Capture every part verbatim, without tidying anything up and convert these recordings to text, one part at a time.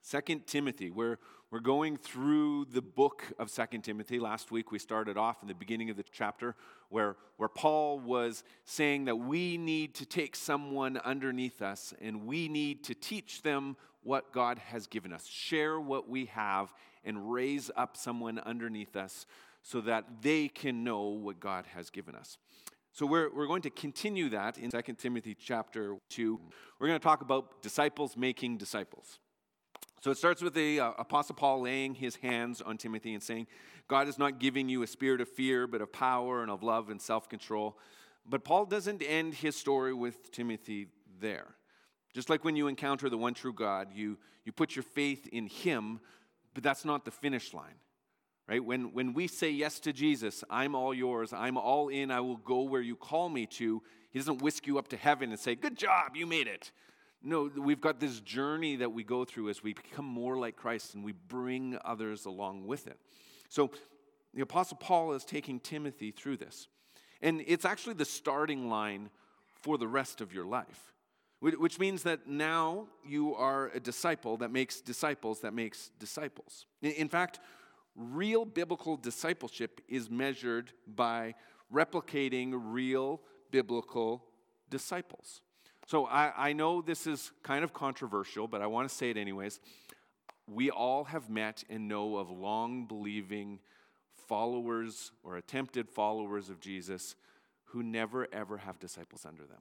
Second Timothy. We're, we're going through the book of Second Timothy. Last week we started off in the beginning of the chapter where, where Paul was saying that we need to take someone underneath us and we need to teach them what God has given us. Share what we have and raise up someone underneath us so that they can know what God has given us. So we're, we're going to continue that in Second Timothy chapter two. We're going to talk about disciples making disciples. So it starts with the uh, Apostle Paul laying his hands on Timothy and saying, God is not giving you a spirit of fear, but of power and of love and self-control. But Paul doesn't end his story with Timothy there. Just like when you encounter the one true God, you, you put your faith in him, but that's not the finish line. Right? When, when we say yes to Jesus, I'm all yours, I'm all in, I will go where you call me to, he doesn't whisk you up to heaven and say, good job, you made it. No, we've got this journey that we go through as we become more like Christ and we bring others along with it. So the Apostle Paul is taking Timothy through this. And it's actually the starting line for the rest of your life, which means that now you are a disciple that makes disciples that makes disciples. In fact, real biblical discipleship is measured by replicating real biblical disciples. So I, I know this is kind of controversial, but I want to say it anyways. We all have met and know of long-believing followers or attempted followers of Jesus who never, ever have disciples under them.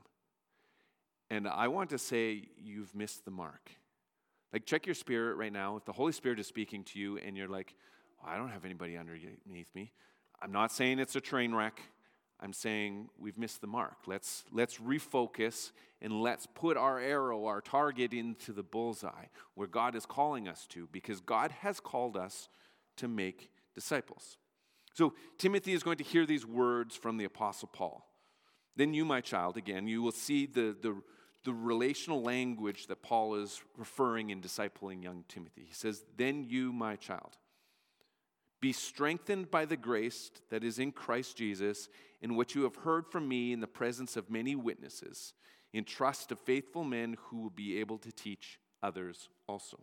And I want to say you've missed the mark. Like, check your spirit right now. If the Holy Spirit is speaking to you and you're like, oh, I don't have anybody underneath me. I'm not saying it's a train wreck. I'm saying we've missed the mark. Let's let's refocus and let's put our arrow, our target into the bullseye where God is calling us to, because God has called us to make disciples. So Timothy is going to hear these words from the Apostle Paul. Then you, my child, again, you will see the, the, the relational language that Paul is referring in discipling young Timothy. He says, then you, my child, be strengthened by the grace that is in Christ Jesus, in what you have heard from me in the presence of many witnesses, in trust of faithful men who will be able to teach others also.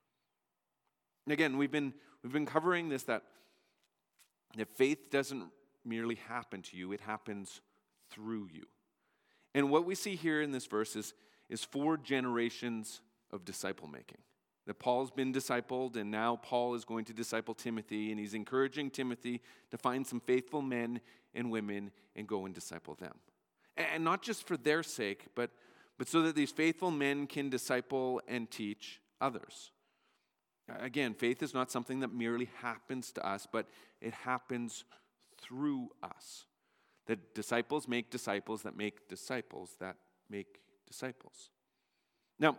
And again, we've been we've been covering this, that, that faith doesn't merely happen to you, it happens through you. And what we see here in this verse is, is four generations of disciple making. That Paul's been discipled, and now Paul is going to disciple Timothy, and he's encouraging Timothy to find some faithful men and women and go and disciple them. And not just for their sake, but, but so that these faithful men can disciple and teach others. Again, faith is not something that merely happens to us, but it happens through us. That disciples make disciples that make disciples that make disciples. Now,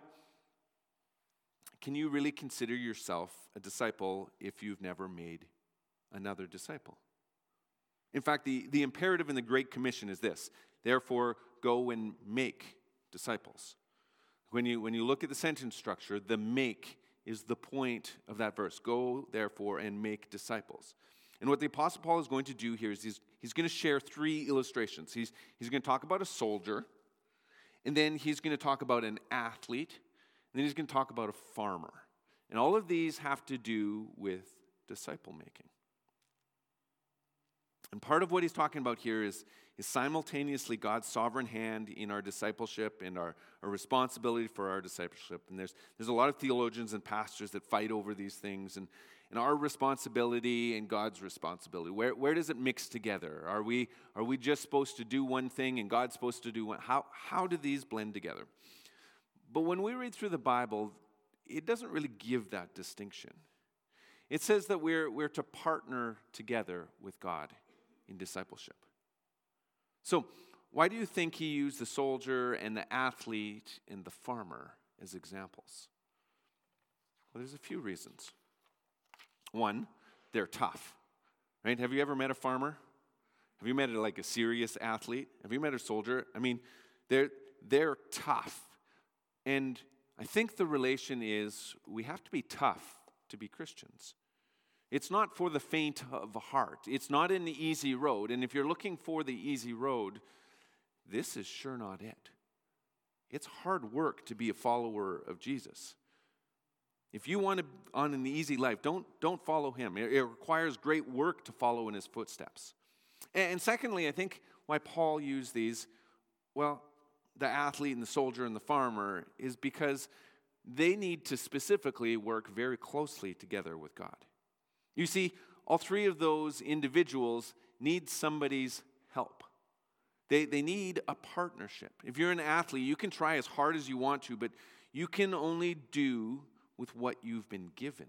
can you really consider yourself a disciple if you've never made another disciple? In fact, the, the imperative in the Great Commission is this: therefore, go and make disciples. When you, when you look at the sentence structure, the make is the point of that verse. Go, therefore, and make disciples. And what the Apostle Paul is going to do here is he's, he's going to share three illustrations. He's, he's going to talk about a soldier, and then he's going to talk about an athlete, and then he's going to talk about a farmer. And all of these have to do with disciple making. And part of what he's talking about here is, is simultaneously God's sovereign hand in our discipleship and our, our responsibility for our discipleship. And there's, there's a lot of theologians and pastors that fight over these things, and, and our responsibility and God's responsibility. Where, where does it mix together? Are we, are we just supposed to do one thing and God's supposed to do one? How, how do these blend together? But when we read through the Bible, it doesn't really give that distinction. It says that we're, we're to partner together with God in discipleship. So why do you think he used the soldier and the athlete and the farmer as examples? Well, there's a few reasons. One, they're tough, right? Have you ever met a farmer? Have you met a, like a serious athlete? Have you met a soldier? I mean, they're they're tough. And I think the relation is we have to be tough to be Christians. It's not for the faint of heart. It's not an easy road. And if you're looking for the easy road, this is sure not it. It's hard work to be a follower of Jesus. If you want to on an easy life, don't, don't follow him. It, it requires great work to follow in his footsteps. And, and secondly, I think why Paul used these, well, the athlete and the soldier and the farmer, is because they need to specifically work very closely together with God. You see, all three of those individuals need somebody's help. They, they need a partnership. If you're an athlete, you can try as hard as you want to, but you can only do with what you've been given.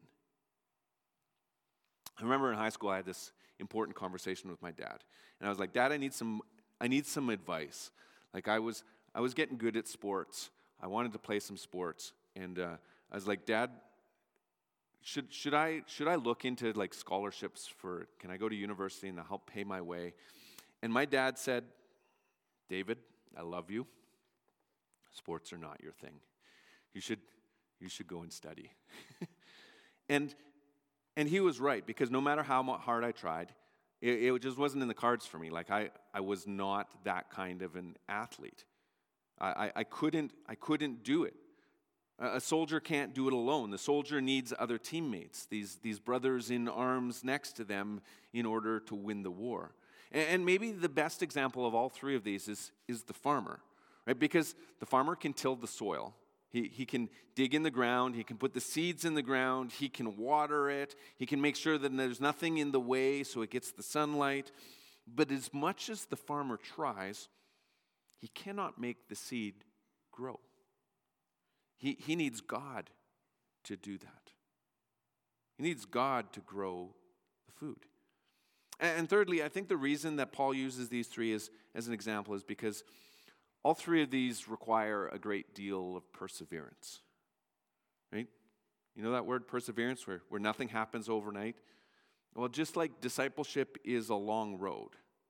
I remember in high school I had this important conversation with my dad. And I was like, Dad, I need some I need some advice. Like I was I was getting good at sports. I wanted to play some sports. And uh, I was like, Dad, should should I should I look into like scholarships for, can I go to university and help pay my way? And my dad said, David, I love you. Sports are not your thing. You should You should go and study. and and he was right, because no matter how hard I tried, it, it just wasn't in the cards for me. Like I, I was not that kind of an athlete. I, I, I couldn't I couldn't do it. A, a soldier can't do it alone. The soldier needs other teammates, these, these brothers in arms next to them, in order to win the war. And, and maybe the best example of all three of these is, is the farmer, right? Because the farmer can till the soil. He, he can dig in the ground, he can put the seeds in the ground, he can water it, he can make sure that there's nothing in the way so it gets the sunlight. But as much as the farmer tries, he cannot make the seed grow. He, he needs God to do that. He needs God to grow the food. And, and thirdly, I think the reason that Paul uses these three as, as an example is because all three of these require a great deal of perseverance, right? You know that word perseverance, where, where nothing happens overnight? Well, just like discipleship is a long road.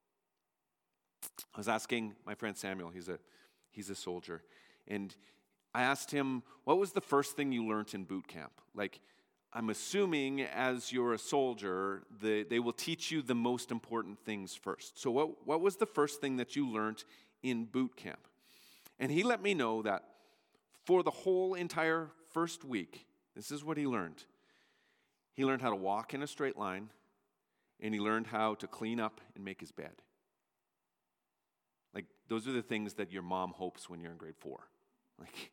I was asking my friend Samuel, he's a, he's a soldier, and I asked him, what was the first thing you learned in boot camp? Like, I'm assuming as you're a soldier, the, they will teach you the most important things first. So what, what was the first thing that you learned in boot camp? And he let me know that for the whole entire first week, this is what he learned. He learned how to walk in a straight line, and he learned how to clean up and make his bed. Like, those are the things that your mom hopes when you're in grade four. Like,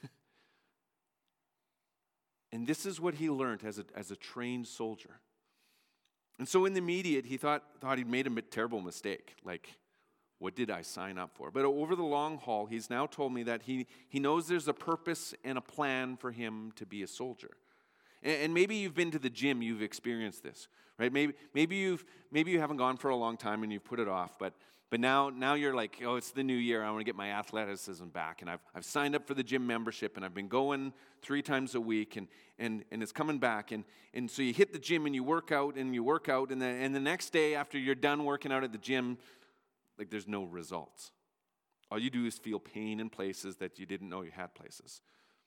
and this is what he learned as a, as a trained soldier. And so in the immediate, he thought, thought he'd made a terrible mistake. Like, what did I sign up for? But over the long haul, he's now told me that he, he knows there's a purpose and a plan for him to be a soldier. And, and maybe you've been to the gym, you've experienced this, right? Maybe maybe you've maybe you haven't gone for a long time and you've put it off, but but now now you're like, oh, it's the new year. I want to get my athleticism back, and I've I've signed up for the gym membership, and I've been going three times a week, and and and it's coming back, and and so you hit the gym and you work out and you work out, and then and the next day after you're done working out at the gym, like, there's no results. All you do is feel pain in places that you didn't know you had places.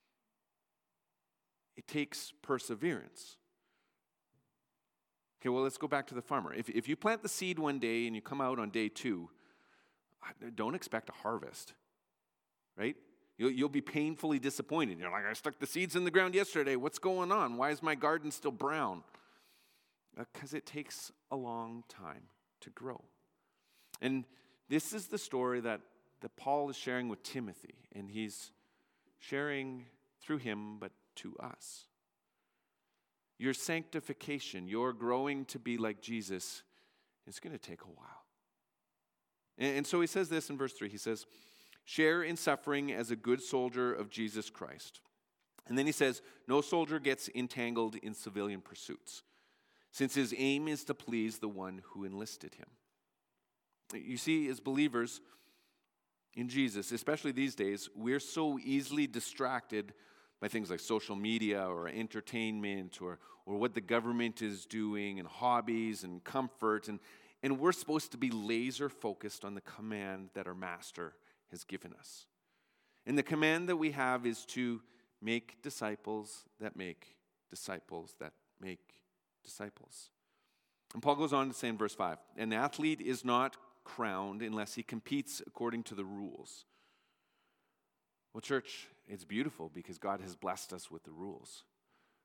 It takes perseverance. Okay, well, let's go back to the farmer. If, if you plant the seed one day and you come out on day two, don't expect a harvest, right? You'll, you'll be painfully disappointed. You're like, I stuck the seeds in the ground yesterday. What's going on? Why is my garden still brown? Because it takes a long time to grow. And this is the story that, that Paul is sharing with Timothy, and he's sharing through him, but to us. Your sanctification, your growing to be like Jesus, is going to take a while. And, and so he says this in verse three. He says, share in suffering as a good soldier of Jesus Christ. And then he says, no soldier gets entangled in civilian pursuits, since his aim is to please the one who enlisted him. You see, as believers in Jesus, especially these days, we're so easily distracted by things like social media or entertainment or, or what the government is doing and hobbies and comfort. And, and we're supposed to be laser focused on the command that our master has given us. And the command that we have is to make disciples that make disciples that make disciples. And Paul goes on to say in verse five, an athlete is not crowned unless he competes according to the rules. Well, church, it's beautiful because God has blessed us with the rules.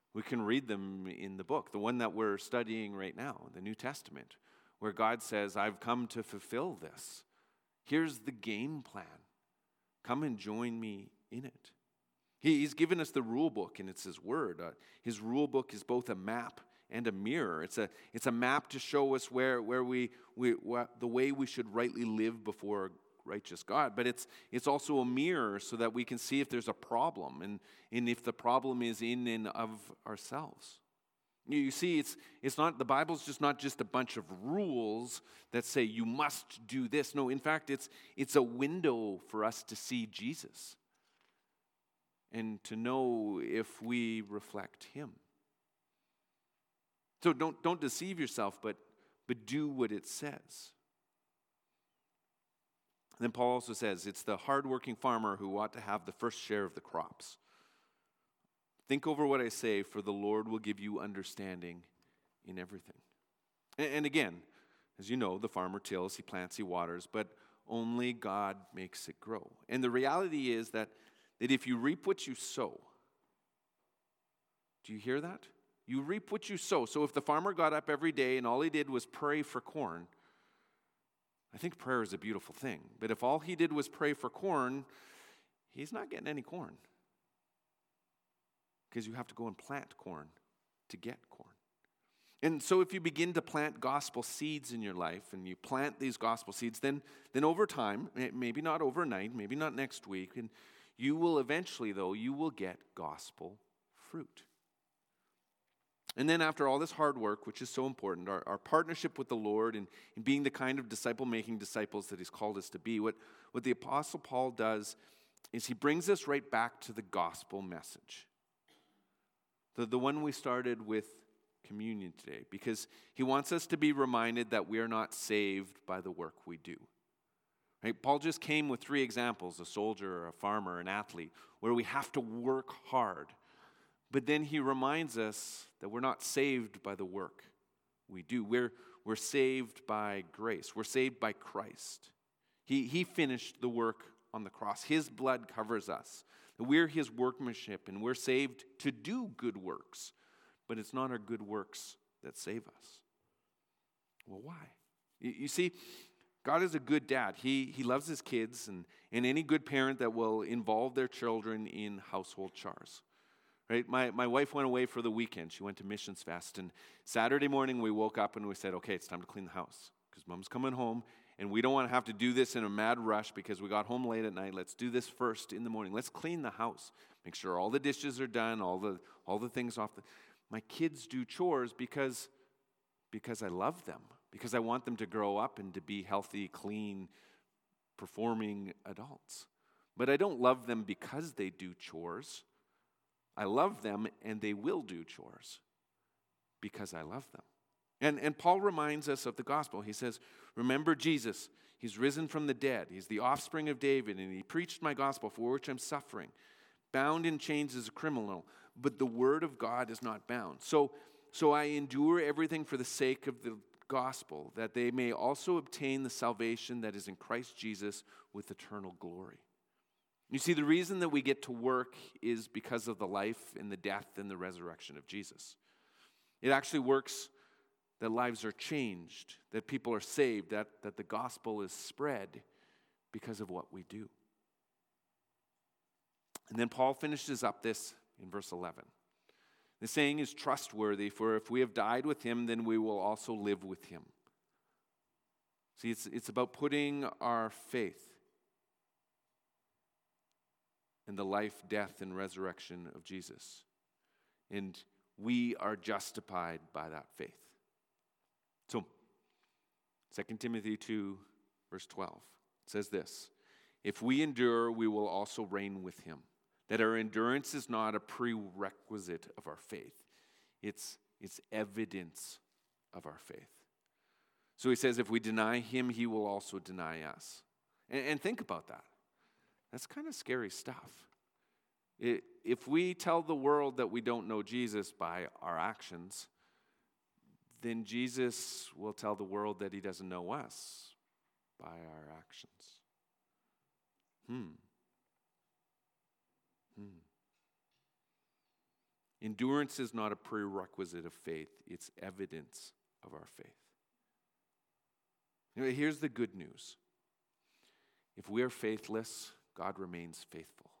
We can read them in the book, the one that we're studying right now, the New Testament, where God says, I've come to fulfill this. Here's the game plan. Come and join me in it. He, he's given us the rule book, and it's his word. Uh, his rule book is both a map and a mirror. It's a, it's a map to show us where, where we, we what, the way we should rightly live before a righteous God. But it's, it's also a mirror so that we can see if there's a problem, and, and if the problem is in and of ourselves. You, you see, it's, it's not, the Bible's just not just a bunch of rules that say you must do this. No, in fact, it's, it's a window for us to see Jesus and to know if we reflect him. So don't, don't deceive yourself, but, but do what it says. And then Paul also says it's the hardworking farmer who ought to have the first share of the crops. Think over what I say, for the Lord will give you understanding in everything. And, and again, as you know, the farmer tills, he plants, he waters, but only God makes it grow. And the reality is that, that if you reap what you sow, do you hear that? You reap what you sow. So if the farmer got up every day and all he did was pray for corn, I think prayer is a beautiful thing. But if all he did was pray for corn, he's not getting any corn. Because you have to go and plant corn to get corn. And so if you begin to plant gospel seeds in your life, and you plant these gospel seeds, then, then over time, maybe not overnight, maybe not next week, and you will eventually, though, you will get gospel fruit. And then after all this hard work, which is so important, our, our partnership with the Lord and, and being the kind of disciple-making disciples that he's called us to be, what, what the Apostle Paul does is he brings us right back to the gospel message. The, the one we started with communion today, because he wants us to be reminded that we are not saved by the work we do. Right? Paul just came with three examples, a soldier, a farmer, an athlete, where we have to work hard. But then he reminds us that we're not saved by the work we do. We're, we're saved by grace. We're saved by Christ. He, he finished the work on the cross. His blood covers us. We're his workmanship, and we're saved to do good works. But it's not our good works that save us. Well, why? You, you see, God is a good dad. He, he loves his kids, and, and any good parent that will involve their children in household chores. Right? My, my wife went away for the weekend. She went to Missions Fest. And Saturday morning, we woke up and we said, okay, it's time to clean the house because Mom's coming home. And we don't want to have to do this in a mad rush because we got home late at night. Let's do this first in the morning. Let's clean the house. Make sure all the dishes are done, all the all the things off the... My kids do chores because, because I love them, because I want them to grow up and to be healthy, clean, performing adults. But I don't love them because they do chores. I love them, and they will do chores because I love them. And, and Paul reminds us of the gospel. He says, remember Jesus. He's risen from the dead. He's the offspring of David, and he preached my gospel for which I'm suffering. Bound in chains as a criminal, but the word of God is not bound. So, so I endure everything for the sake of the gospel, that they may also obtain the salvation that is in Christ Jesus with eternal glory. You see, the reason that we get to work is because of the life and the death and the resurrection of Jesus. It actually works that lives are changed, that people are saved, that, that the gospel is spread because of what we do. And then Paul finishes up this in verse eleven. The saying is trustworthy, for if we have died with him, then we will also live with him. See, it's, it's about putting our faith in the life, death, and resurrection of Jesus. And we are justified by that faith. So, Second Timothy two, verse twelve, says this, if we endure, we will also reign with him. That our endurance is not a prerequisite of our faith. It's, it's evidence of our faith. So he says, if we deny him, he will also deny us. And, and think about that. That's kind of scary stuff. It, if we tell the world that we don't know Jesus by our actions, then Jesus will tell the world that he doesn't know us by our actions. Hmm. Hmm. Endurance is not a prerequisite of faith, it's evidence of our faith. You know, here's the good news. If we are faithless, God remains faithful.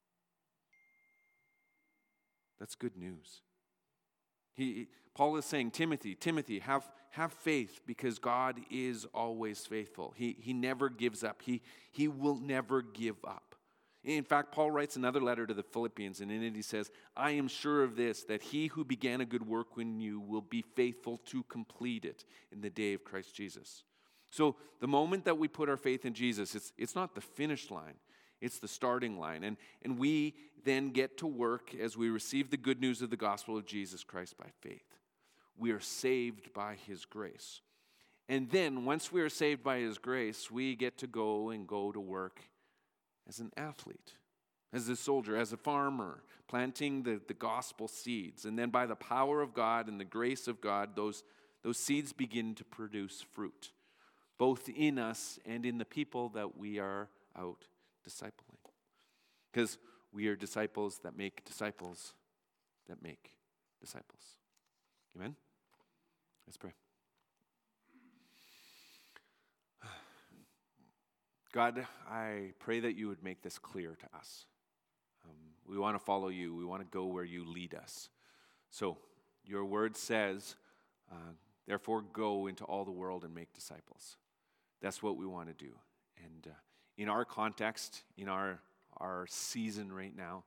That's good news. He, Paul is saying, Timothy, Timothy, have, have faith because God is always faithful. He, he never gives up. He, he will never give up. In fact, Paul writes another letter to the Philippians, and in it he says, I am sure of this, that he who began a good work in you will be faithful to complete it in the day of Christ Jesus. So the moment that we put our faith in Jesus, it's, it's not the finish line. It's the starting line. And, and we then get to work as we receive the good news of the gospel of Jesus Christ by faith. We are saved by his grace. And then once we are saved by his grace, we get to go and go to work as an athlete, as a soldier, as a farmer, planting the, the gospel seeds. And then by the power of God and the grace of God, those, those seeds begin to produce fruit, both in us and in the people that we are out discipling. Because we are disciples that make disciples that make disciples. Amen? Let's pray. God, I pray that you would make this clear to us. Um, we want to follow you. We want to go where you lead us. So your word says, uh, therefore go into all the world and make disciples. That's what we want to do. And uh, in our context, in our, our season right now,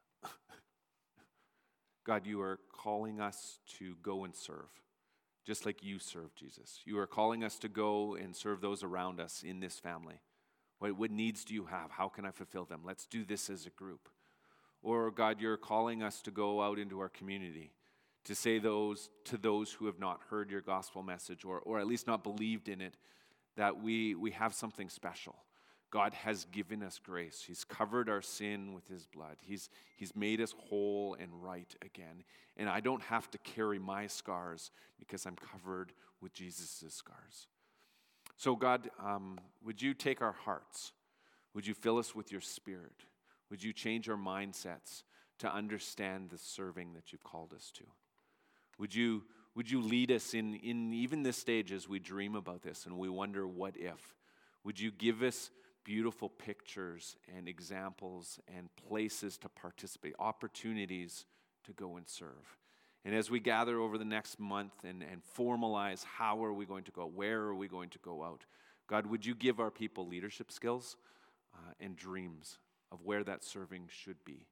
God, you are calling us to go and serve, just like you served Jesus. You are calling us to go and serve those around us in this family. What, what needs do you have? How can I fulfill them? Let's do this as a group. Or God, you're calling us to go out into our community, to say those to those who have not heard your gospel message, or, or at least not believed in it, that we, we have something special. God has given us grace. He's covered our sin with his blood. He's, he's made us whole and right again. And I don't have to carry my scars because I'm covered with Jesus' scars. So God, um, would you take our hearts? Would you fill us with your spirit? Would you change our mindsets to understand the serving that you've called us to? Would you, would you lead us in, in even this stage as we dream about this and we wonder what if? Would you give us beautiful pictures and examples and places to participate, opportunities to go and serve? And as we gather over the next month and, and formalize how are we going to go, where are we going to go out, God, would you give our people leadership skills uh, and dreams of where that serving should be?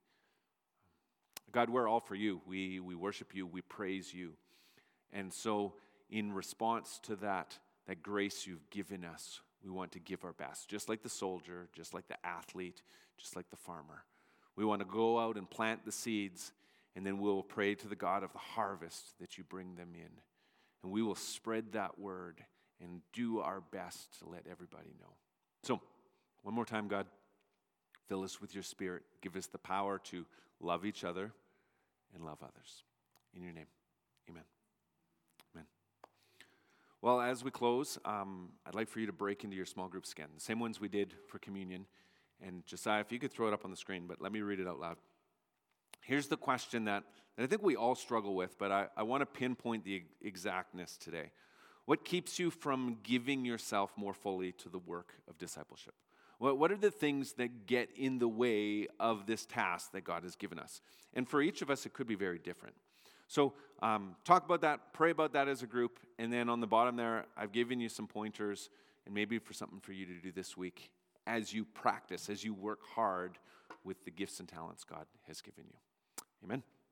God, we're all for you. We, we worship you. We praise you. And so in response to that, that grace you've given us, we want to give our best, just like the soldier, just like the athlete, just like the farmer. We want to go out and plant the seeds, and then we'll pray to the God of the harvest that you bring them in. And we will spread that word and do our best to let everybody know. So, one more time, God, fill us with your spirit. Give us the power to love each other and love others. In your name, amen. Amen. Well, as we close, um, I'd like for you to break into your small groups again, the same ones we did for communion. And Josiah, if you could throw it up on the screen, but let me read it out loud. Here's the question that, that I think we all struggle with, but I, I want to pinpoint the exactness today. What keeps you from giving yourself more fully to the work of discipleship? What, what are the things that get in the way of this task that God has given us? And for each of us, it could be very different. So um, talk about that, pray about that as a group, and then on the bottom there, I've given you some pointers, and maybe for something for you to do this week as you practice, as you work hard with the gifts and talents God has given you. Amen.